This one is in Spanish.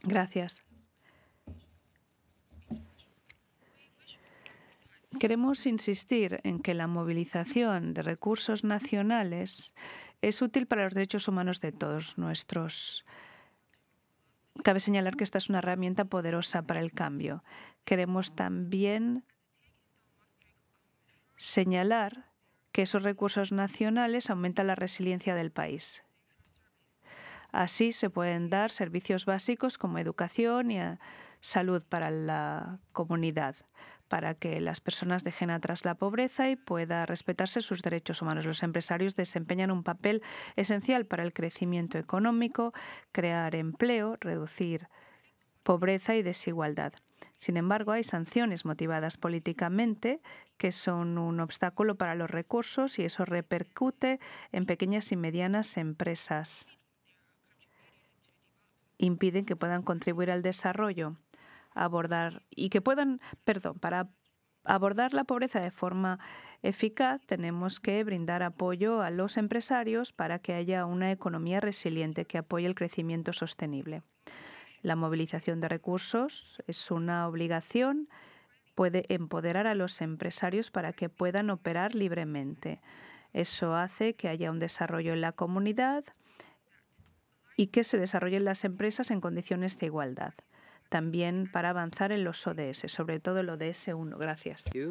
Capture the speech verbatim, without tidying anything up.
Gracias. Queremos insistir en que la movilización de recursos nacionales es útil para los derechos humanos de todos nuestros. Cabe señalar que esta es una herramienta poderosa para el cambio. Queremos también señalar que esos recursos nacionales aumentan la resiliencia del país. Así se pueden dar servicios básicos como educación y salud para la comunidad, para que las personas dejen atrás la pobreza y pueda respetarse sus derechos humanos. Los empresarios desempeñan un papel esencial para el crecimiento económico, crear empleo, reducir pobreza y desigualdad. Sin embargo, hay sanciones motivadas políticamente que son un obstáculo para los recursos y eso repercute en pequeñas y medianas empresas. Impiden que puedan contribuir al desarrollo, abordar y que puedan, perdón, para abordar la pobreza de forma eficaz tenemos que brindar apoyo a los empresarios para que haya una economía resiliente que apoye el crecimiento sostenible. La movilización de recursos es una obligación, puede empoderar a los empresarios para que puedan operar libremente. Eso hace que haya un desarrollo en la comunidad y que se desarrollen las empresas en condiciones de igualdad. También para avanzar en los O D S, sobre todo el O D S uno. Gracias.